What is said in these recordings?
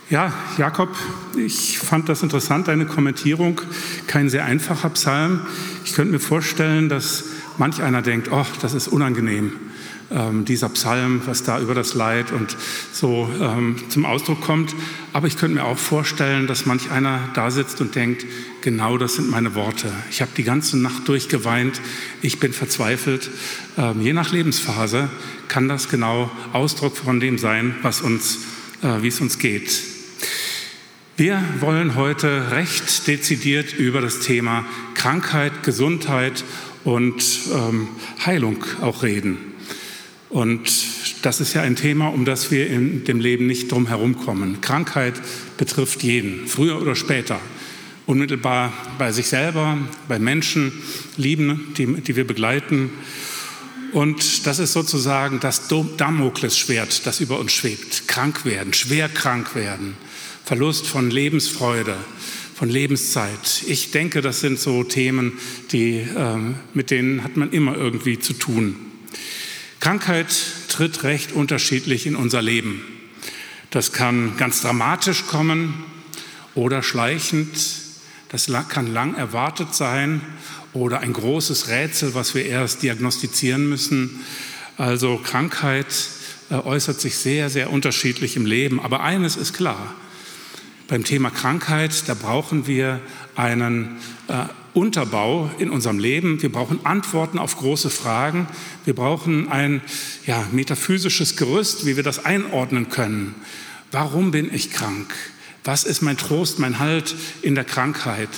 Ja, Jakob, ich fand das interessant, deine Kommentierung. Kein sehr einfacher Psalm. Ich könnte mir vorstellen, dass manch einer denkt, oh, das ist unangenehm, dieser Psalm, was da über das Leid und so zum Ausdruck kommt. Aber ich könnte mir auch vorstellen, dass manch einer da sitzt und denkt, genau das sind meine Worte. Ich habe die ganze Nacht durchgeweint, ich bin verzweifelt. Je nach Lebensphase kann das genau Ausdruck von dem sein, wie es uns geht. Wir wollen heute recht dezidiert über das Thema Krankheit, Gesundheit und Heilung auch reden. Und das ist ja ein Thema, um das wir in dem Leben nicht drum herum kommen. Krankheit betrifft jeden, früher oder später. Unmittelbar bei sich selber, bei Menschen, Lieben, die wir begleiten. Und das ist sozusagen das Damoklesschwert, das über uns schwebt. Krank werden, schwer krank werden. Verlust von Lebensfreude, von Lebenszeit. Ich denke, das sind so Themen, mit denen hat man immer irgendwie zu tun. Krankheit tritt recht unterschiedlich in unser Leben. Das kann ganz dramatisch kommen oder schleichend. Das kann lang erwartet sein oder ein großes Rätsel, was wir erst diagnostizieren müssen. Also Krankheit äußert sich sehr, sehr unterschiedlich im Leben. Aber eines ist klar. Beim Thema Krankheit, da brauchen wir einen Unterbau in unserem Leben. Wir brauchen Antworten auf große Fragen. Wir brauchen ein metaphysisches Gerüst, wie wir das einordnen können. Warum bin ich krank? Was ist mein Trost, mein Halt in der Krankheit?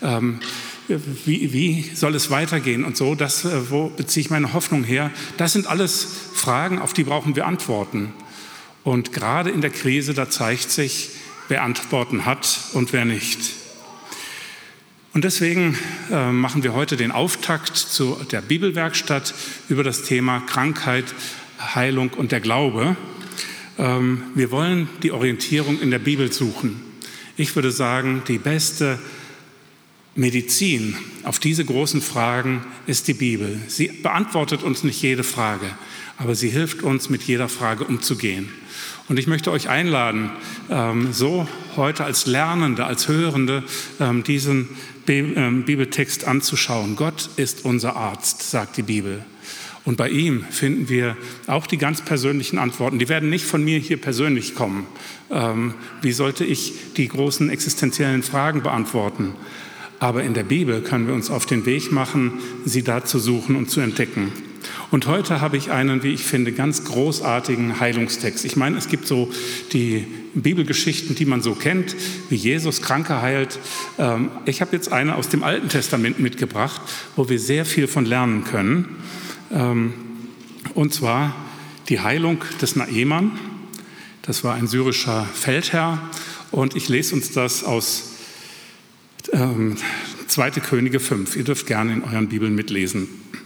Wie soll es weitergehen und so? Wo beziehe ich meine Hoffnung her? Das sind alles Fragen, auf die brauchen wir Antworten. Und gerade in der Krise, da zeigt sich, wer Antworten hat und wer nicht. Und deswegen machen wir heute den Auftakt zu der Bibelwerkstatt über das Thema Krankheit, Heilung und der Glaube. Wir wollen die Orientierung in der Bibel suchen. Ich würde sagen, die beste Medizin auf diese großen Fragen ist die Bibel. Sie beantwortet uns nicht jede Frage, aber sie hilft uns, mit jeder Frage umzugehen. Und ich möchte euch einladen, so heute als Lernende, als Hörende, diesen Bibeltext anzuschauen. Gott ist unser Arzt, sagt die Bibel. Und bei ihm finden wir auch die ganz persönlichen Antworten. Die werden nicht von mir hier persönlich kommen. Wie sollte ich die großen existenziellen Fragen beantworten? Aber in der Bibel können wir uns auf den Weg machen, sie da zu suchen und zu entdecken. Und heute habe ich einen, wie ich finde, ganz großartigen Heilungstext. Ich meine, es gibt so die Bibelgeschichten, die man so kennt, wie Jesus Kranke heilt. Ich habe jetzt eine aus dem Alten Testament mitgebracht, wo wir sehr viel von lernen können. Und zwar die Heilung des Naeman. Das war ein syrischer Feldherr. Und ich lese uns das aus 2. Könige 5. Ihr dürft gerne in euren Bibeln mitlesen.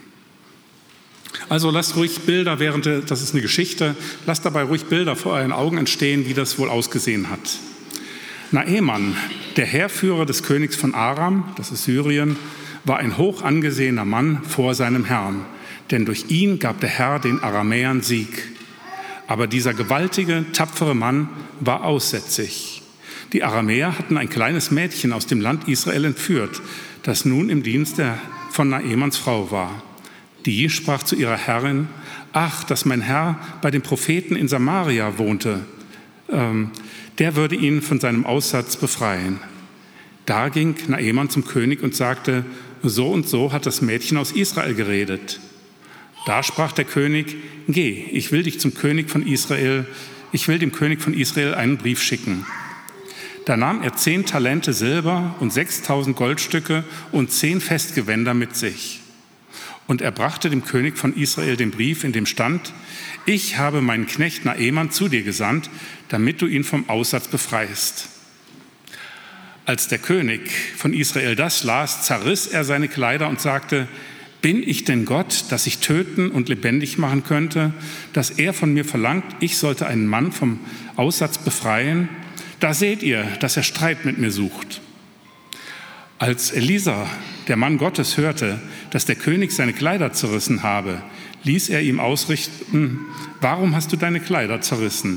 Also lasst ruhig Bilder, das ist eine Geschichte, lasst dabei ruhig Bilder vor euren Augen entstehen, wie das wohl ausgesehen hat. Naeman, der Heerführer des Königs von Aram, das ist Syrien, war ein hoch angesehener Mann vor seinem Herrn, denn durch ihn gab der Herr den Aramäern Sieg. Aber dieser gewaltige, tapfere Mann war aussätzig. Die Aramäer hatten ein kleines Mädchen aus dem Land Israel entführt, das nun im Dienst von Naemans Frau war. Die sprach zu ihrer Herrin: Ach, dass mein Herr bei den Propheten in Samaria wohnte. Der würde ihn von seinem Aussatz befreien. Da ging Naeman zum König und sagte: So und so hat das Mädchen aus Israel geredet. Da sprach der König: Geh, ich will dem König von Israel einen Brief schicken. Da nahm er 10 Talente Silber und 6.000 Goldstücke und 10 Festgewänder mit sich. Und er brachte dem König von Israel den Brief, in dem stand: Ich habe meinen Knecht Naeman zu dir gesandt, damit du ihn vom Aussatz befreist. Als der König von Israel das las, zerriss er seine Kleider und sagte: Bin ich denn Gott, dass ich töten und lebendig machen könnte, dass er von mir verlangt, ich sollte einen Mann vom Aussatz befreien? Da seht ihr, dass er Streit mit mir sucht. Als Elisa, der Mann Gottes, hörte, dass der König seine Kleider zerrissen habe, ließ er ihm ausrichten: Warum hast du deine Kleider zerrissen?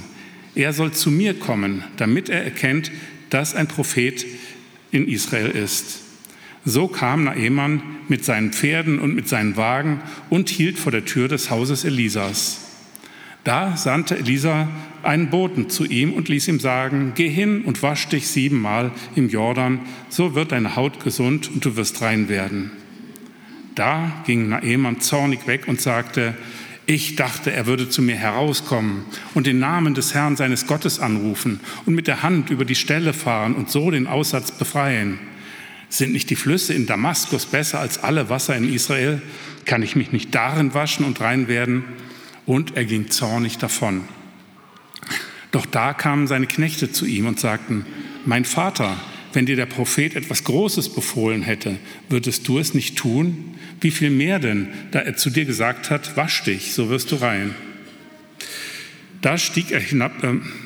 Er soll zu mir kommen, damit er erkennt, dass ein Prophet in Israel ist. So kam Naaman mit seinen Pferden und mit seinen Wagen und hielt vor der Tür des Hauses Elisas. Da sandte Elisa einen Boten zu ihm und ließ ihm sagen: Geh hin und wasch dich 7-mal im Jordan, so wird deine Haut gesund und du wirst rein werden. Da ging Naaman zornig weg und sagte: Ich dachte, er würde zu mir herauskommen und den Namen des Herrn seines Gottes anrufen und mit der Hand über die Stelle fahren und so den Aussatz befreien. Sind nicht die Flüsse in Damaskus besser als alle Wasser in Israel? Kann ich mich nicht darin waschen und rein werden? Und er ging zornig davon. Doch da kamen seine Knechte zu ihm und sagten: Mein Vater, wenn dir der Prophet etwas Großes befohlen hätte, würdest du es nicht tun? Wie viel mehr denn, da er zu dir gesagt hat: Wasch dich, so wirst du rein. Da stieg er hinab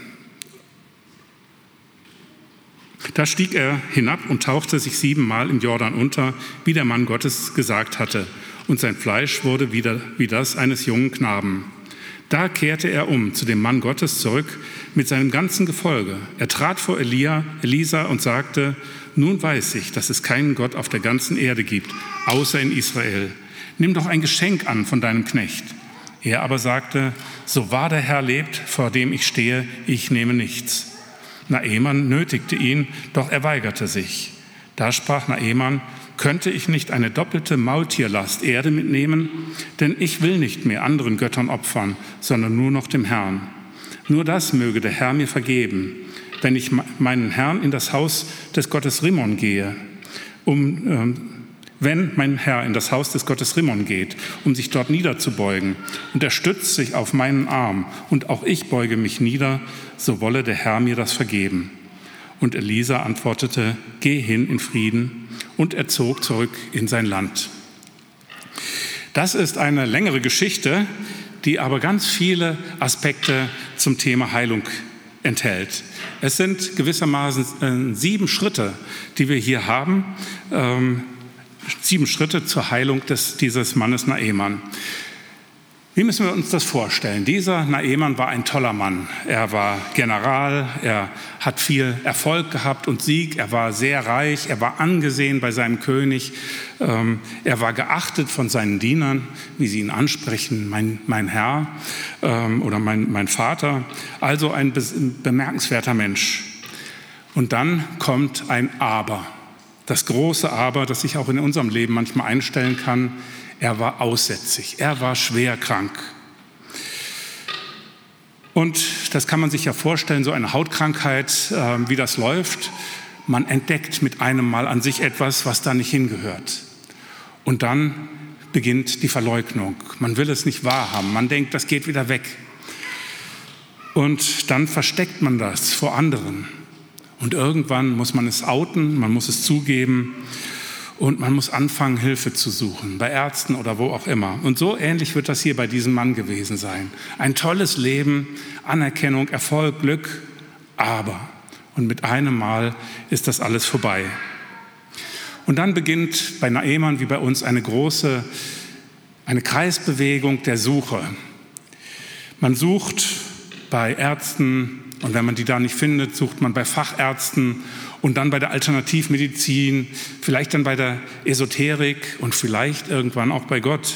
und tauchte sich 7-mal im Jordan unter, wie der Mann Gottes gesagt hatte. Und sein Fleisch wurde wieder wie das eines jungen Knaben. Da kehrte er um zu dem Mann Gottes zurück mit seinem ganzen Gefolge. Er trat vor Elisa und sagte: Nun weiß ich, dass es keinen Gott auf der ganzen Erde gibt, außer in Israel. Nimm doch ein Geschenk an von deinem Knecht. Er aber sagte: So wahr der Herr lebt, vor dem ich stehe, ich nehme nichts. Naaman nötigte ihn, doch er weigerte sich. Da sprach Naaman: Könnte ich nicht eine doppelte Maultierlast Erde mitnehmen? Denn ich will nicht mehr anderen Göttern opfern, sondern nur noch dem Herrn. Nur das möge der Herr mir vergeben, wenn ich meinen Herrn in das Haus des Gottes Rimmon gehe, wenn mein Herr in das Haus des Gottes Rimmon geht, um sich dort niederzubeugen, und er stützt sich auf meinen Arm, und auch ich beuge mich nieder, so wolle der Herr mir das vergeben. Und Elisa antwortete: Geh hin in Frieden. Und er zog zurück in sein Land. Das ist eine längere Geschichte, die aber ganz viele Aspekte zum Thema Heilung enthält. Es sind gewissermaßen 7 Schritte, die wir hier haben. 7 Schritte zur Heilung dieses Mannes Naaman. Wie müssen wir uns das vorstellen? Dieser Naaman war ein toller Mann. Er war General, er hat viel Erfolg gehabt und Sieg, er war sehr reich, er war angesehen bei seinem König, er war geachtet von seinen Dienern, wie sie ihn ansprechen: mein Herr oder mein Vater. Also ein bemerkenswerter Mensch. Und dann kommt ein Aber, das große Aber, das sich auch in unserem Leben manchmal einstellen kann. Er war aussätzig, er war schwer krank. Und das kann man sich ja vorstellen, so eine Hautkrankheit, wie das läuft. Man entdeckt mit einem Mal an sich etwas, was da nicht hingehört. Und dann beginnt die Verleugnung. Man will es nicht wahrhaben, man denkt, das geht wieder weg. Und dann versteckt man das vor anderen. Und irgendwann muss man es outen, man muss es zugeben. Und man muss anfangen, Hilfe zu suchen, bei Ärzten oder wo auch immer. Und so ähnlich wird das hier bei diesem Mann gewesen sein. Ein tolles Leben, Anerkennung, Erfolg, Glück, aber. Und mit einem Mal ist das alles vorbei. Und dann beginnt bei Naaman wie bei uns eine Kreisbewegung der Suche. Man sucht bei Ärzten, und wenn man die da nicht findet, sucht man bei Fachärzten und dann bei der Alternativmedizin, vielleicht dann bei der Esoterik und vielleicht irgendwann auch bei Gott.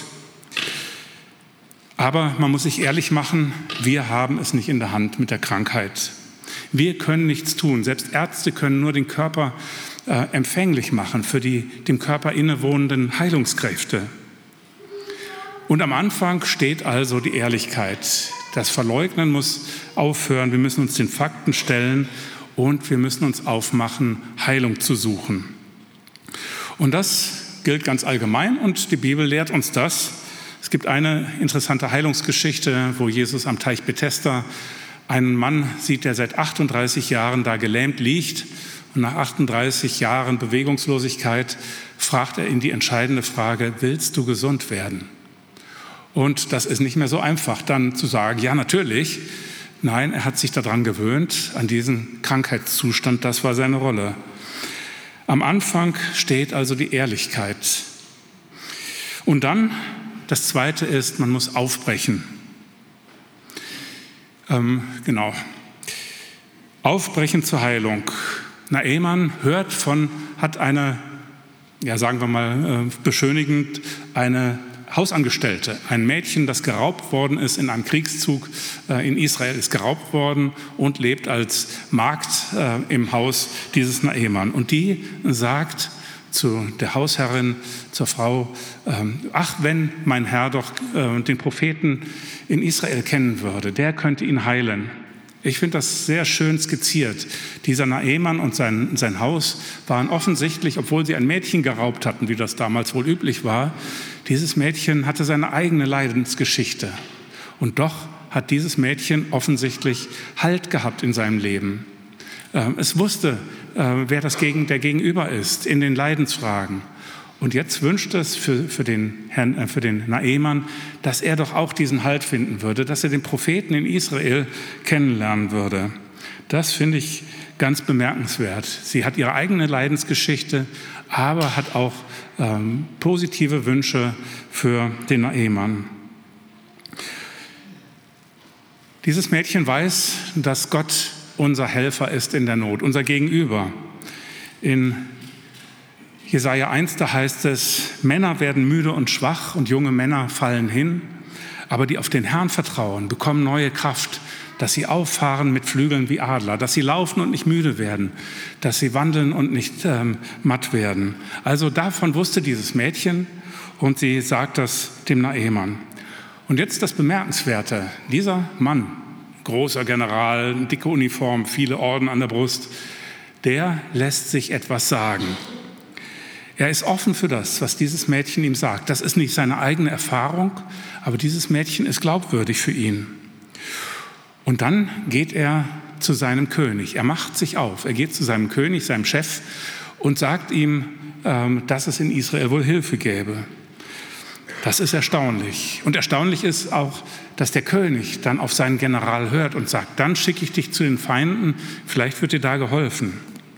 Aber man muss sich ehrlich machen, wir haben es nicht in der Hand mit der Krankheit. Wir können nichts tun. Selbst Ärzte können nur den Körper empfänglich machen für die dem Körper innewohnenden Heilungskräfte. Und am Anfang steht also die Ehrlichkeit. Das Verleugnen muss aufhören. Wir müssen uns den Fakten stellen und wir müssen uns aufmachen, Heilung zu suchen. Und das gilt ganz allgemein und die Bibel lehrt uns das. Es gibt eine interessante Heilungsgeschichte, wo Jesus am Teich Bethesda einen Mann sieht, der seit 38 Jahren da gelähmt liegt. Und nach 38 Jahren Bewegungslosigkeit fragt er ihn die entscheidende Frage: Willst du gesund werden? Und das ist nicht mehr so einfach, dann zu sagen, ja, natürlich. Nein, er hat sich daran gewöhnt, an diesen Krankheitszustand, das war seine Rolle. Am Anfang steht also die Ehrlichkeit. Und dann, das Zweite ist, man muss aufbrechen. Aufbrechen zur Heilung. Naaman hat eine, ja sagen wir mal beschönigend, eine Hausangestellte, ein Mädchen, das geraubt worden ist in einem Kriegszug in Israel, ist geraubt worden und lebt als Magd im Haus dieses Naaman. Und die sagt zu der Hausherrin, zur Frau, ach, wenn mein Herr doch den Propheten in Israel kennen würde, der könnte ihn heilen. Ich finde das sehr schön skizziert. Dieser Naaman und sein Haus waren offensichtlich, obwohl sie ein Mädchen geraubt hatten, wie das damals wohl üblich war, dieses Mädchen hatte seine eigene Leidensgeschichte. Und doch hat dieses Mädchen offensichtlich Halt gehabt in seinem Leben. Es wusste, wer der Gegenüber ist in den Leidensfragen. Und jetzt wünscht es für den Naaman, dass er doch auch diesen Halt finden würde, dass er den Propheten in Israel kennenlernen würde. Das finde ich ganz bemerkenswert. Sie hat ihre eigene Leidensgeschichte, aber hat auch positive Wünsche für den Naaman. Dieses Mädchen weiß, dass Gott unser Helfer ist in der Not, unser Gegenüber. In Jesaja 1, da heißt es, Männer werden müde und schwach und junge Männer fallen hin, aber die auf den Herrn vertrauen, bekommen neue Kraft, dass sie auffahren mit Flügeln wie Adler, dass sie laufen und nicht müde werden, dass sie wandeln und nicht matt werden. Also davon wusste dieses Mädchen und sie sagt das dem Naaman. Und jetzt das Bemerkenswerte, dieser Mann, großer General, dicke Uniform, viele Orden an der Brust, der lässt sich etwas sagen. Er ist offen für das, was dieses Mädchen ihm sagt. Das ist nicht seine eigene Erfahrung, aber dieses Mädchen ist glaubwürdig für ihn. Und dann geht er zu seinem König. Er macht sich auf. Er geht zu seinem König, seinem Chef, und sagt ihm, dass es in Israel wohl Hilfe gäbe. Das ist erstaunlich. Und erstaunlich ist auch, dass der König dann auf seinen General hört und sagt, dann schicke ich dich zu den Feinden, vielleicht wird dir da geholfen.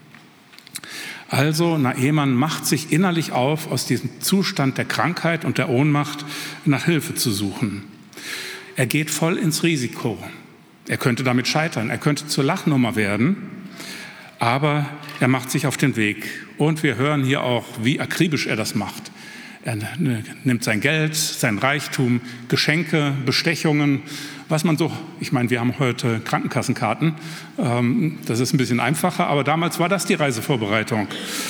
Also Naaman macht sich innerlich auf, aus diesem Zustand der Krankheit und der Ohnmacht nach Hilfe zu suchen. Er geht voll ins Risiko. Er könnte damit scheitern, er könnte zur Lachnummer werden, aber er macht sich auf den Weg. Und wir hören hier auch, wie akribisch er das macht. Er nimmt sein Geld, sein Reichtum, Geschenke, Bestechungen, was man so, ich meine, wir haben heute Krankenkassenkarten, das ist ein bisschen einfacher, aber damals war das die Reisevorbereitung.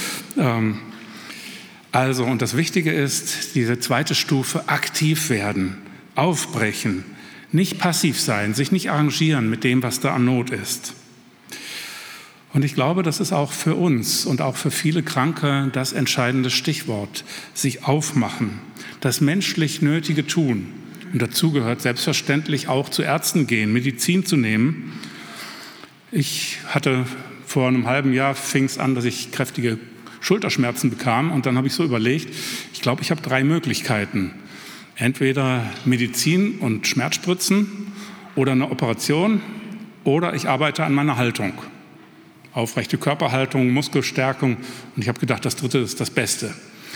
Und das Wichtige ist, diese zweite Stufe, aktiv werden, aufbrechen, nicht passiv sein, sich nicht arrangieren mit dem, was da an Not ist. Und ich glaube, das ist auch für uns und auch für viele Kranke das entscheidende Stichwort, sich aufmachen, das menschlich Nötige tun. Und dazu gehört selbstverständlich auch zu Ärzten gehen, Medizin zu nehmen. Ich hatte vor einem halben Jahr, fing es an, dass ich kräftige Schulterschmerzen bekam. Und dann habe ich so überlegt, ich glaube, ich habe 3 Möglichkeiten. Entweder Medizin und Schmerzspritzen oder eine Operation oder ich arbeite an meiner Haltung. Aufrechte Körperhaltung, Muskelstärkung. Und ich habe gedacht, das Dritte ist das Beste.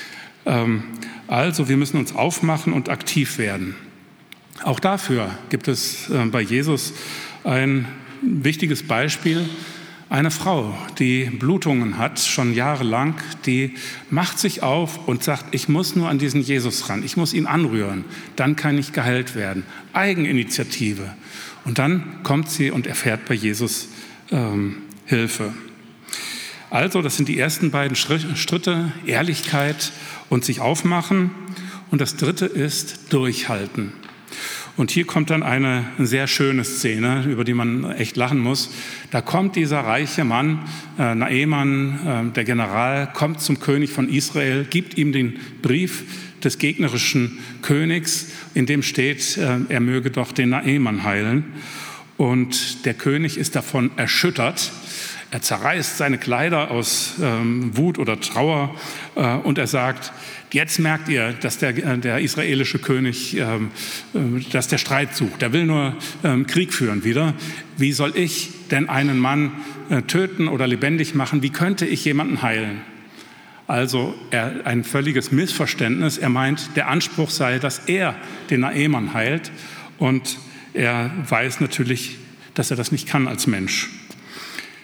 Also wir müssen uns aufmachen und aktiv werden. Auch dafür gibt es bei Jesus ein wichtiges Beispiel. Eine Frau, die Blutungen hat, schon jahrelang, die macht sich auf und sagt, ich muss nur an diesen Jesus ran, ich muss ihn anrühren, dann kann ich geheilt werden. Eigeninitiative. Und dann kommt sie und erfährt bei Jesus Hilfe. Also, das sind die ersten beiden Schritte, Ehrlichkeit und sich aufmachen. Und das dritte ist durchhalten. Und hier kommt dann eine sehr schöne Szene, über die man echt lachen muss. Da kommt dieser reiche Mann, Naaman, der General, kommt zum König von Israel, gibt ihm den Brief des gegnerischen Königs, in dem steht, er möge doch den Naaman heilen. Und der König ist davon erschüttert. Er zerreißt seine Kleider aus Wut oder Trauer und er sagt, jetzt merkt ihr, dass der israelische König, dass der Streit sucht. Der will nur Krieg führen wieder. Wie soll ich denn einen Mann töten oder lebendig machen? Wie könnte ich jemanden heilen? Also ein völliges Missverständnis. Er meint, der Anspruch sei, dass er den Naaman heilt. Und er weiß natürlich, dass er das nicht kann als Mensch.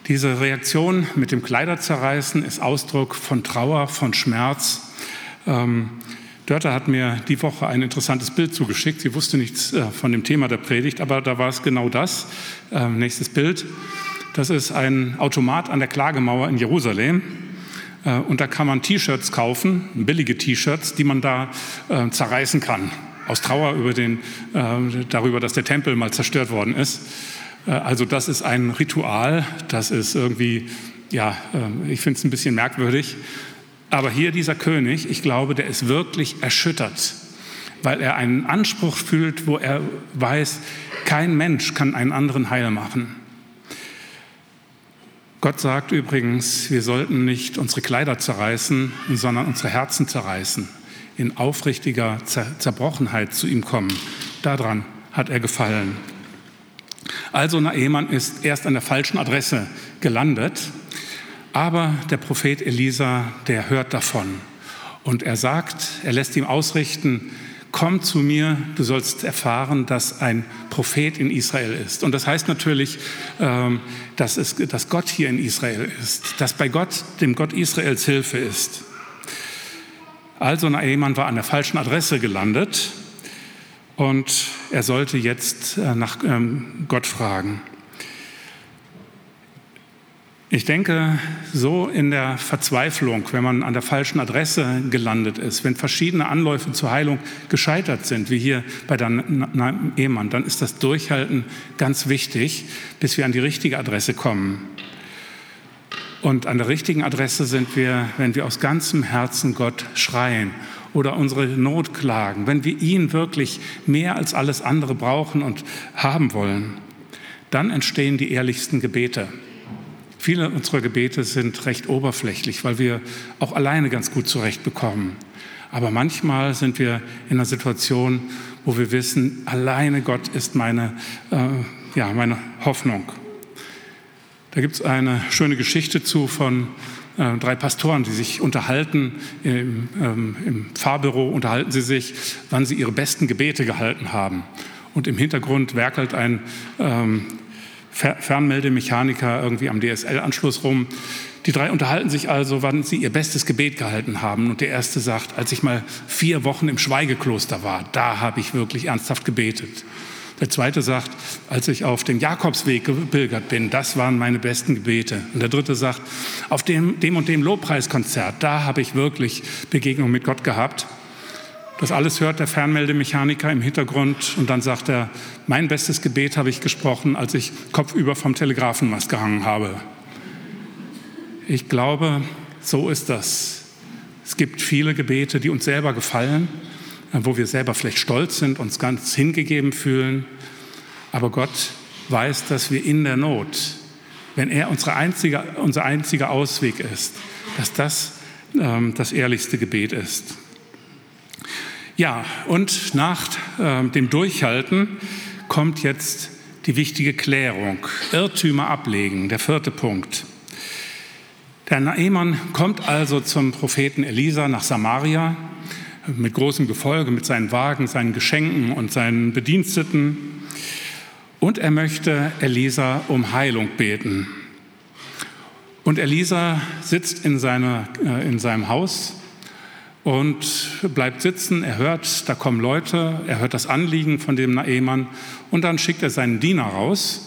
Diese Reaktion mit dem Kleiderzerreißen ist Ausdruck von Trauer, von Schmerz. Dörte hat mir die Woche ein interessantes Bild zugeschickt. Sie wusste nichts von dem Thema der Predigt, aber da war es genau das. Nächstes Bild. Das ist ein Automat an der Klagemauer in Jerusalem. Und da kann man T-Shirts kaufen, billige T-Shirts, die man da zerreißen kann. Aus Trauer darüber, dass der Tempel mal zerstört worden ist. Also das ist ein Ritual, das ist irgendwie, ich finde es ein bisschen merkwürdig. Aber hier dieser König, ich glaube, der ist wirklich erschüttert, weil er einen Anspruch fühlt, wo er weiß, kein Mensch kann einen anderen heil machen. Gott sagt übrigens, wir sollten nicht unsere Kleider zerreißen, sondern unsere Herzen zerreißen, in aufrichtiger Zerbrochenheit zu ihm kommen. Daran hat er gefallen. Also Naaman ist erst an der falschen Adresse gelandet, aber der Prophet Elisa, der hört davon und er lässt ihm ausrichten, komm zu mir, du sollst erfahren, dass ein Prophet in Israel ist. Und das heißt natürlich, dass Gott hier in Israel ist, dass bei Gott, dem Gott Israels, Hilfe ist. Also Naaman war an der falschen Adresse gelandet und er sollte jetzt nach Gott fragen. Ich denke, so in der Verzweiflung, wenn man an der falschen Adresse gelandet ist, wenn verschiedene Anläufe zur Heilung gescheitert sind, wie hier bei der Naaman, dann ist das Durchhalten ganz wichtig, bis wir an die richtige Adresse kommen. Und an der richtigen Adresse sind wir, wenn wir aus ganzem Herzen Gott schreien oder unsere Not klagen, wenn wir ihn wirklich mehr als alles andere brauchen und haben wollen, dann entstehen die ehrlichsten Gebete. Viele unserer Gebete sind recht oberflächlich, weil wir auch alleine ganz gut zurechtbekommen. Aber manchmal sind wir in einer Situation, wo wir wissen, alleine Gott ist meine Hoffnung. Da gibt es eine schöne Geschichte von 3 Pastoren, die sich unterhalten. Im Pfarrbüro unterhalten sie sich, wann sie ihre besten Gebete gehalten haben. Und im Hintergrund werkelt ein Fernmeldemechaniker irgendwie am DSL-Anschluss rum. Die 3 unterhalten sich also, wann sie ihr bestes Gebet gehalten haben. Und der erste sagt, als ich mal 4 Wochen im Schweigekloster war, da habe ich wirklich ernsthaft gebetet. Der zweite sagt, als ich auf dem Jakobsweg gepilgert bin, das waren meine besten Gebete. Und der dritte sagt, auf dem und dem Lobpreiskonzert, da habe ich wirklich Begegnung mit Gott gehabt. Das alles hört der Fernmeldemechaniker im Hintergrund und dann sagt er, mein bestes Gebet habe ich gesprochen, als ich kopfüber vom Telegrafenmast gehangen habe. Ich glaube, so ist das. Es gibt viele Gebete, die uns selber gefallen, wo wir selber vielleicht stolz sind, uns ganz hingegeben fühlen. Aber Gott weiß, dass wir in der Not, wenn er unser einziger Ausweg ist, dass das das ehrlichste Gebet ist. Ja, und nach dem Durchhalten kommt jetzt die wichtige Klärung. Irrtümer ablegen, der 4. Punkt. Der Naaman kommt also zum Propheten Elisa nach Samaria mit großem Gefolge, mit seinen Wagen, seinen Geschenken und seinen Bediensteten. Und er möchte Elisa um Heilung beten. Und Elisa sitzt in seinem Haus und bleibt sitzen, er hört, da kommen Leute, er hört das Anliegen von dem Naaman und dann schickt er seinen Diener raus.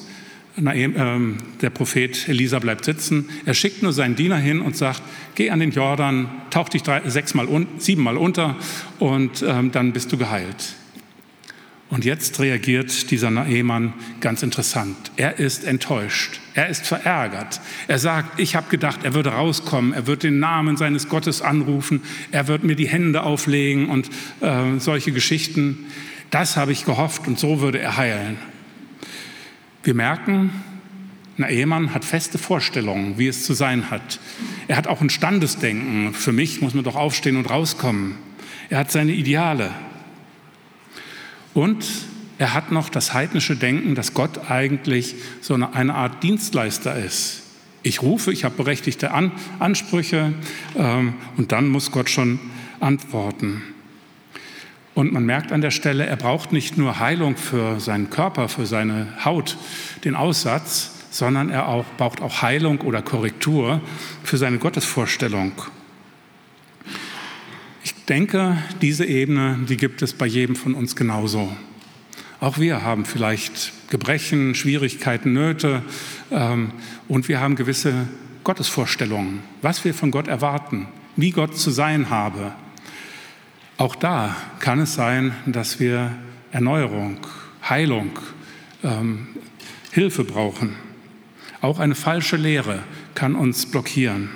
Der Prophet Elisa bleibt sitzen, er schickt nur seinen Diener hin und sagt, geh an den Jordan, tauch dich 7 Mal unter und dann bist du geheilt. Und jetzt reagiert dieser Naaman ganz interessant. Er ist enttäuscht, er ist verärgert. Er sagt, ich habe gedacht, er würde rauskommen, er wird den Namen seines Gottes anrufen, er wird mir die Hände auflegen und solche Geschichten. Das habe ich gehofft und so würde er heilen. Wir merken, Naaman hat feste Vorstellungen, wie es zu sein hat. Er hat auch ein Standesdenken. Für mich muss man doch aufstehen und rauskommen. Er hat seine Ideale. Und er hat noch das heidnische Denken, dass Gott eigentlich so eine Art Dienstleister ist. Ich rufe, ich habe berechtigte Ansprüche und dann muss Gott schon antworten. Und man merkt an der Stelle, er braucht nicht nur Heilung für seinen Körper, für seine Haut, den Aussatz, sondern er braucht auch Heilung oder Korrektur für seine Gottesvorstellung. Ich denke, diese Ebene, die gibt es bei jedem von uns genauso. Auch wir haben vielleicht Gebrechen, Schwierigkeiten, Nöte und wir haben gewisse Gottesvorstellungen, was wir von Gott erwarten, wie Gott zu sein habe. Auch da kann es sein, dass wir Erneuerung, Heilung, Hilfe brauchen. Auch eine falsche Lehre kann uns blockieren.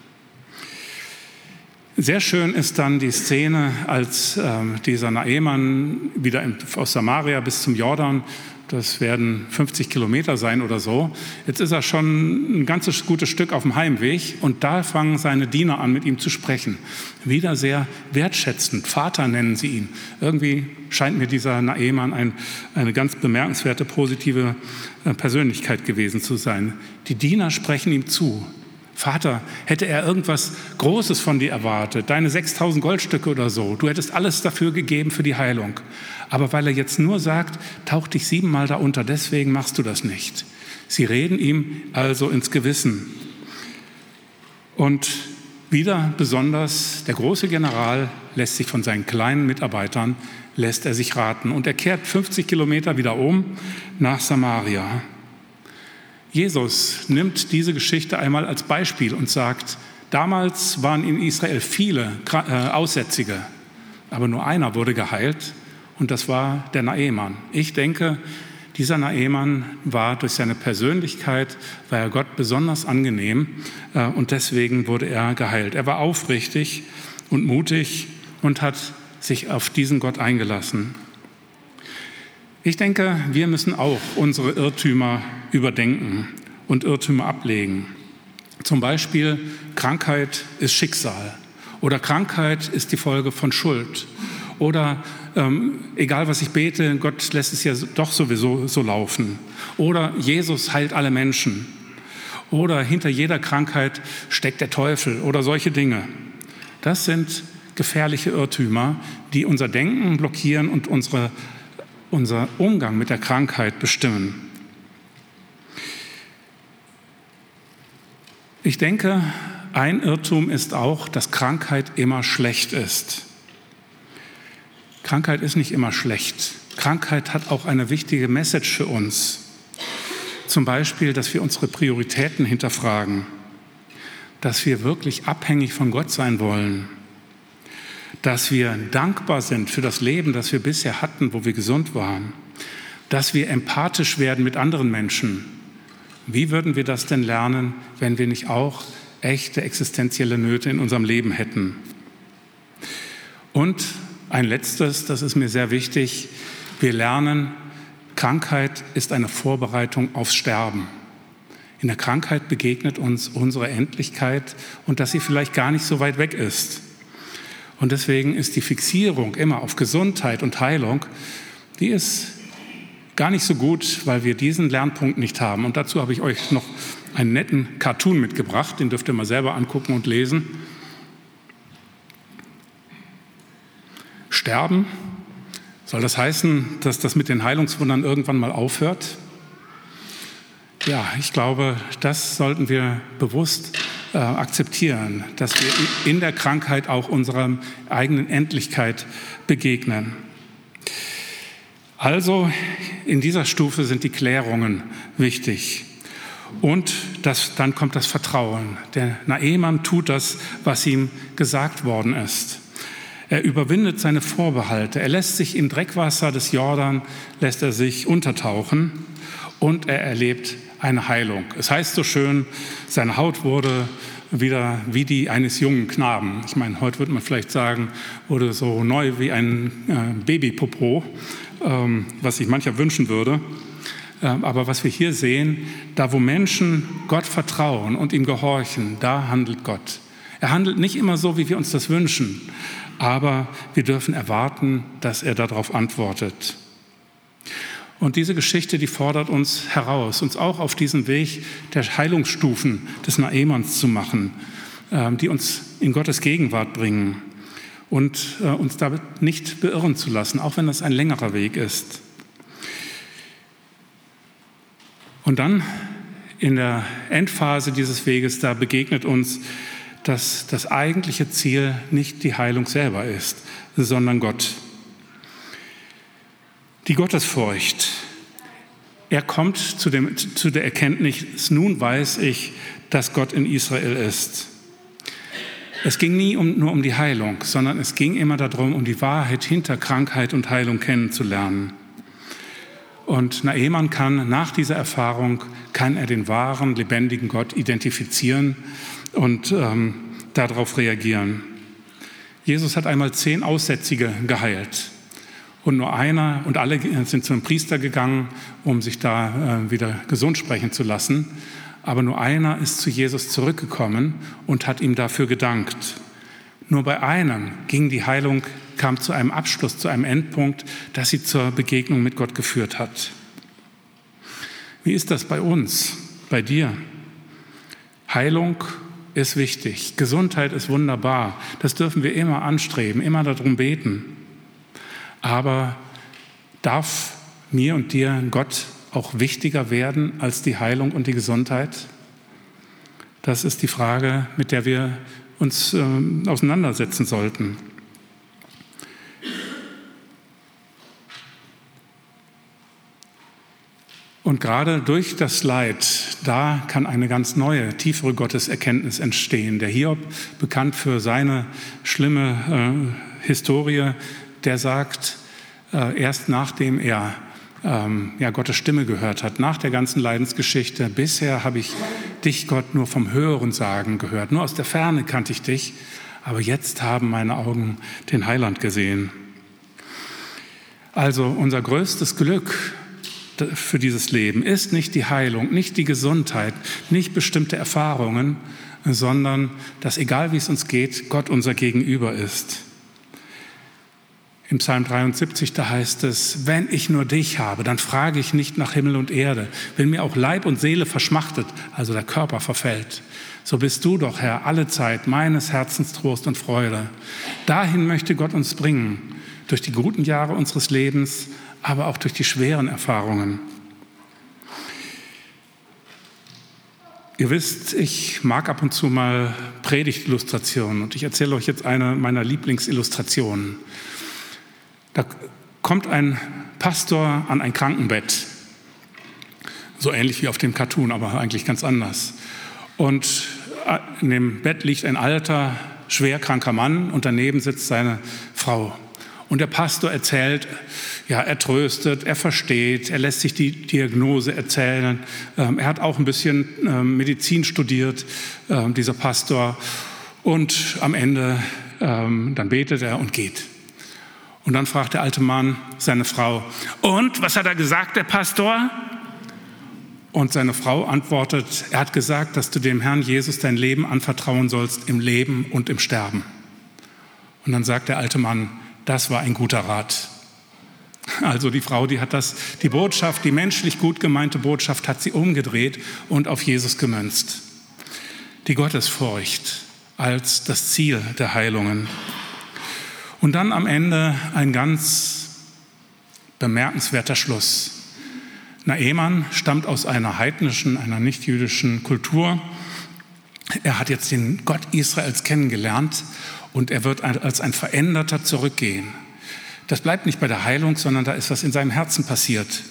Sehr schön ist dann die Szene, als dieser Naeman wieder aus Samaria bis zum Jordan, das werden 50 Kilometer sein oder so, jetzt ist er schon ein ganzes gutes Stück auf dem Heimweg und da fangen seine Diener an, mit ihm zu sprechen. Wieder sehr wertschätzend, Vater nennen sie ihn. Irgendwie scheint mir dieser Naeman eine ganz bemerkenswerte, positive Persönlichkeit gewesen zu sein. Die Diener sprechen ihm zu. Vater, hätte er irgendwas Großes von dir erwartet, deine 6.000 Goldstücke oder so, du hättest alles dafür gegeben für die Heilung. Aber weil er jetzt nur sagt, tauch dich 7-mal da unter, deswegen machst du das nicht. Sie reden ihm also ins Gewissen. Und wieder besonders, der große General lässt sich von seinen kleinen Mitarbeitern, lässt er sich raten. Und er kehrt 50 Kilometer wieder um nach Samaria. Jesus nimmt diese Geschichte einmal als Beispiel und sagt, damals waren in Israel viele Aussätzige, aber nur einer wurde geheilt und das war der Naeman. Ich denke, dieser Naeman war durch seine Persönlichkeit, war er Gott besonders angenehm und deswegen wurde er geheilt. Er war aufrichtig und mutig und hat sich auf diesen Gott eingelassen. Ich denke, wir müssen auch unsere Irrtümer überdenken und Irrtümer ablegen. Zum Beispiel, Krankheit ist Schicksal oder Krankheit ist die Folge von Schuld oder egal was ich bete, Gott lässt es ja doch sowieso so laufen oder Jesus heilt alle Menschen oder hinter jeder Krankheit steckt der Teufel oder solche Dinge. Das sind gefährliche Irrtümer, die unser Denken blockieren und unser Umgang mit der Krankheit bestimmen. Ich denke, ein Irrtum ist auch, dass Krankheit immer schlecht ist. Krankheit ist nicht immer schlecht. Krankheit hat auch eine wichtige Message für uns. Zum Beispiel, dass wir unsere Prioritäten hinterfragen, dass wir wirklich abhängig von Gott sein wollen, dass wir dankbar sind für das Leben, das wir bisher hatten, wo wir gesund waren, dass wir empathisch werden mit anderen Menschen. Wie würden wir das denn lernen, wenn wir nicht auch echte existenzielle Nöte in unserem Leben hätten? Und ein letztes, das ist mir sehr wichtig, wir lernen, Krankheit ist eine Vorbereitung aufs Sterben. In der Krankheit begegnet uns unsere Endlichkeit und dass sie vielleicht gar nicht so weit weg ist. Und deswegen ist die Fixierung immer auf Gesundheit und Heilung, die ist gar nicht so gut, weil wir diesen Lernpunkt nicht haben. Und dazu habe ich euch noch einen netten Cartoon mitgebracht, den dürft ihr mal selber angucken und lesen. Sterben, soll das heißen, dass das mit den Heilungswundern irgendwann mal aufhört? Ja, ich glaube, das sollten wir bewusst akzeptieren, dass wir in der Krankheit auch unserer eigenen Endlichkeit begegnen. Also in dieser Stufe sind die Klärungen wichtig. Und dann kommt das Vertrauen. Der Naeman tut das, was ihm gesagt worden ist. Er überwindet seine Vorbehalte. Er lässt sich im Dreckwasser des Jordan, lässt er sich untertauchen und er erlebt eine Heilung. Es heißt so schön, seine Haut wurde wieder wie die eines jungen Knaben. Ich meine, heute würde man vielleicht sagen, wurde so neu wie ein Babypopo, was sich mancher wünschen würde. Aber was wir hier sehen, da wo Menschen Gott vertrauen und ihm gehorchen, da handelt Gott. Er handelt nicht immer so, wie wir uns das wünschen, aber wir dürfen erwarten, dass er darauf antwortet. Und diese Geschichte, die fordert uns heraus, uns auch auf diesen Weg der Heilungsstufen des Naemans zu machen, die uns in Gottes Gegenwart bringen und uns damit nicht beirren zu lassen, auch wenn das ein längerer Weg ist. Und dann in der Endphase dieses Weges, da begegnet uns, dass das eigentliche Ziel nicht die Heilung selber ist, sondern Gott. Die Gottesfurcht. Er kommt zu der Erkenntnis, nun weiß ich, dass Gott in Israel ist. Es ging nie nur um die Heilung, sondern es ging immer darum, um die Wahrheit hinter Krankheit und Heilung kennenzulernen. Und Naaman kann nach dieser Erfahrung, kann er den wahren, lebendigen Gott identifizieren und darauf reagieren. Jesus hat einmal 10 Aussätzige geheilt. Und nur einer, und alle sind zum Priester gegangen, um sich da wieder gesund sprechen zu lassen. Aber nur einer ist zu Jesus zurückgekommen und hat ihm dafür gedankt. Nur bei einem ging die Heilung, kam zu einem Abschluss, zu einem Endpunkt, dass sie zur Begegnung mit Gott geführt hat. Wie ist das bei uns, bei dir? Heilung ist wichtig, Gesundheit ist wunderbar. Das dürfen wir immer anstreben, immer darum beten. Aber darf mir und dir Gott auch wichtiger werden als die Heilung und die Gesundheit? Das ist die Frage, mit der wir uns auseinandersetzen sollten. Und gerade durch das Leid, da kann eine ganz neue, tiefere Gotteserkenntnis entstehen. Der Hiob, bekannt für seine schlimme Historie, der sagt, erst nachdem er Gottes Stimme gehört hat, nach der ganzen Leidensgeschichte, bisher habe ich dich, Gott, nur vom Hörensagen gehört, nur aus der Ferne kannte ich dich, aber jetzt haben meine Augen den Heiland gesehen. Also unser größtes Glück für dieses Leben ist nicht die Heilung, nicht die Gesundheit, nicht bestimmte Erfahrungen, sondern dass, egal wie es uns geht, Gott unser Gegenüber ist. Im Psalm 73, da heißt es, wenn ich nur dich habe, dann frage ich nicht nach Himmel und Erde. Wenn mir auch Leib und Seele verschmachtet, also der Körper verfällt, so bist du doch, Herr, alle Zeit meines Herzens Trost und Freude. Dahin möchte Gott uns bringen, durch die guten Jahre unseres Lebens, aber auch durch die schweren Erfahrungen. Ihr wisst, ich mag ab und zu mal Predigtillustrationen und ich erzähle euch jetzt eine meiner Lieblingsillustrationen. Da kommt ein Pastor an ein Krankenbett, so ähnlich wie auf dem Cartoon, aber eigentlich ganz anders. Und in dem Bett liegt ein alter, schwerkranker Mann und daneben sitzt seine Frau. Und der Pastor erzählt, ja, er tröstet, er versteht, er lässt sich die Diagnose erzählen. Er hat auch ein bisschen Medizin studiert, dieser Pastor. Und am Ende, dann betet er und geht. Und dann fragt der alte Mann seine Frau, und was hat er gesagt, der Pastor? Und seine Frau antwortet, er hat gesagt, dass du dem Herrn Jesus dein Leben anvertrauen sollst, im Leben und im Sterben. Und dann sagt der alte Mann, das war ein guter Rat. Also die Frau, die hat die Botschaft, die menschlich gut gemeinte Botschaft, hat sie umgedreht und auf Jesus gemünzt. Die Gottesfurcht als das Ziel der Heilungen. Und dann am Ende ein ganz bemerkenswerter Schluss. Naaman stammt aus einer heidnischen, einer nichtjüdischen Kultur. Er hat jetzt den Gott Israels kennengelernt und er wird als ein Veränderter zurückgehen. Das bleibt nicht bei der Heilung, sondern da ist was in seinem Herzen passiert.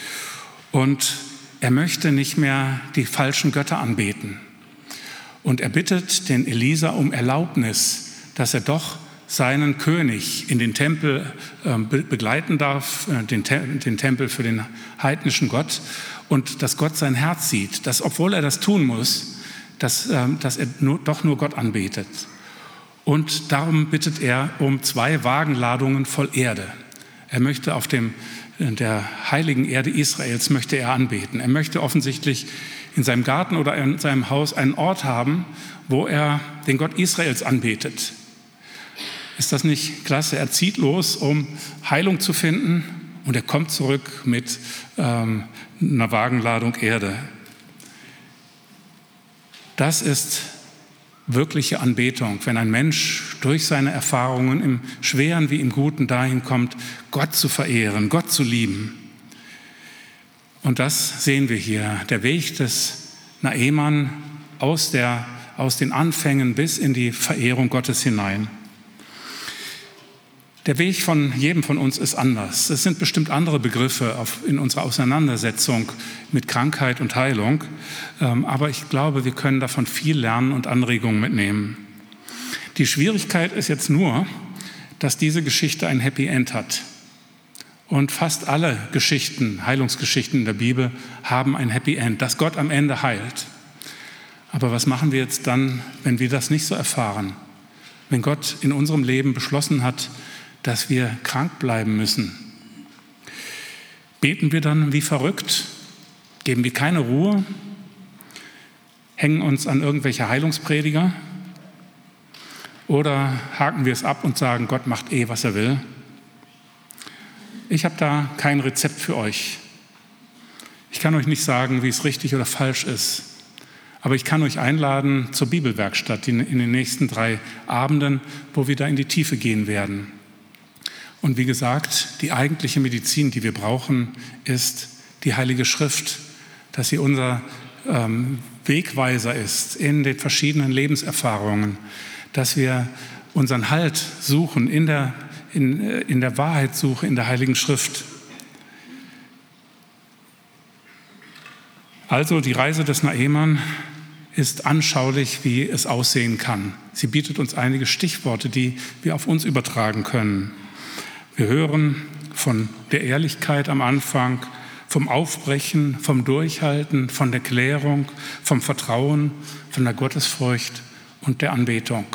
Und er möchte nicht mehr die falschen Götter anbeten. Und er bittet den Elisa um Erlaubnis, dass er doch seinen König in den Tempel begleiten darf, den Tempel für den heidnischen Gott, und dass Gott sein Herz sieht, dass, obwohl er das tun muss, dass er doch nur Gott anbetet. Und darum bittet er um 2 Wagenladungen voll Erde. Er möchte auf der heiligen Erde Israels möchte er anbeten. Er möchte offensichtlich in seinem Garten oder in seinem Haus einen Ort haben, wo er den Gott Israels anbetet. Ist das nicht klasse? Er zieht los, um Heilung zu finden, und er kommt zurück mit einer Wagenladung Erde. Das ist wirkliche Anbetung, wenn ein Mensch durch seine Erfahrungen im Schweren wie im Guten dahin kommt, Gott zu verehren, Gott zu lieben. Und das sehen wir hier. Der Weg des Naeman aus den Anfängen bis in die Verehrung Gottes hinein. Der Weg von jedem von uns ist anders. Es sind bestimmt andere Begriffe in unserer Auseinandersetzung mit Krankheit und Heilung. Aber ich glaube, wir können davon viel lernen und Anregungen mitnehmen. Die Schwierigkeit ist jetzt nur, dass diese Geschichte ein Happy End hat. Und fast alle Heilungsgeschichten in der Bibel haben ein Happy End, dass Gott am Ende heilt. Aber was machen wir jetzt dann, wenn wir das nicht so erfahren? Wenn Gott in unserem Leben beschlossen hat, dass wir krank bleiben müssen. Beten wir dann wie verrückt? Geben wir keine Ruhe? Hängen uns an irgendwelche Heilungsprediger? Oder haken wir es ab und sagen, Gott macht was er will? Ich habe da kein Rezept für euch. Ich kann euch nicht sagen, wie es richtig oder falsch ist. Aber ich kann euch einladen zur Bibelwerkstatt in den nächsten 3 Abenden, wo wir da in die Tiefe gehen werden. Und wie gesagt, die eigentliche Medizin, die wir brauchen, ist die Heilige Schrift, dass sie unser Wegweiser ist in den verschiedenen Lebenserfahrungen, dass wir unseren Halt suchen in der Wahrheitssuche in der Heiligen Schrift. Also die Reise des Naeman ist anschaulich, wie es aussehen kann. Sie bietet uns einige Stichworte, die wir auf uns übertragen können. Wir hören von der Ehrlichkeit am Anfang, vom Aufbrechen, vom Durchhalten, von der Klärung, vom Vertrauen, von der Gottesfurcht und der Anbetung.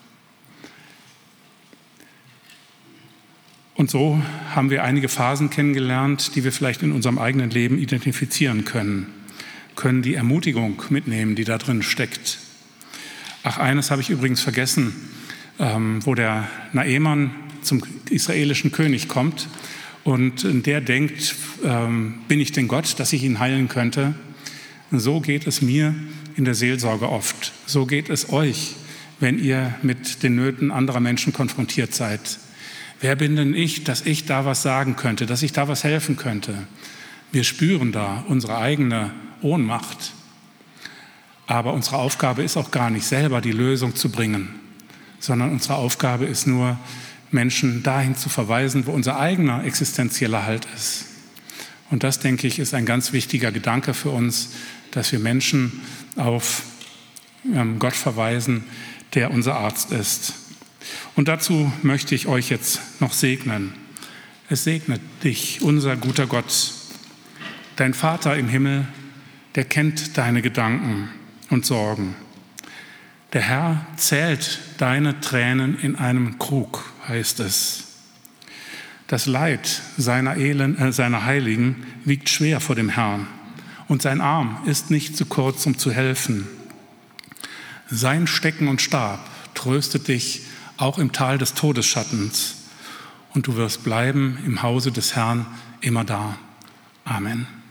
Und so haben wir einige Phasen kennengelernt, die wir vielleicht in unserem eigenen Leben identifizieren können die Ermutigung mitnehmen, die da drin steckt. Ach, eines habe ich übrigens vergessen, wo der Naeman zum israelischen König kommt und der denkt, bin ich denn Gott, dass ich ihn heilen könnte? So geht es mir in der Seelsorge oft. So geht es euch, wenn ihr mit den Nöten anderer Menschen konfrontiert seid. Wer bin denn ich, dass ich da was sagen könnte, dass ich da was helfen könnte? Wir spüren da unsere eigene Ohnmacht. Aber unsere Aufgabe ist auch gar nicht, selber die Lösung zu bringen, sondern unsere Aufgabe ist nur, Menschen dahin zu verweisen, wo unser eigener existenzieller Halt ist. Und das, denke ich, ist ein ganz wichtiger Gedanke für uns, dass wir Menschen auf Gott verweisen, der unser Arzt ist. Und dazu möchte ich euch jetzt noch segnen. Es segnet dich, unser guter Gott. Dein Vater im Himmel, der kennt deine Gedanken und Sorgen. Der Herr zählt deine Tränen in einem Krug, heißt es. Das Leid seiner Heiligen wiegt schwer vor dem Herrn und sein Arm ist nicht zu kurz, um zu helfen. Sein Stecken und Stab tröstet dich auch im Tal des Todesschattens und du wirst bleiben im Hause des Herrn immer da. Amen.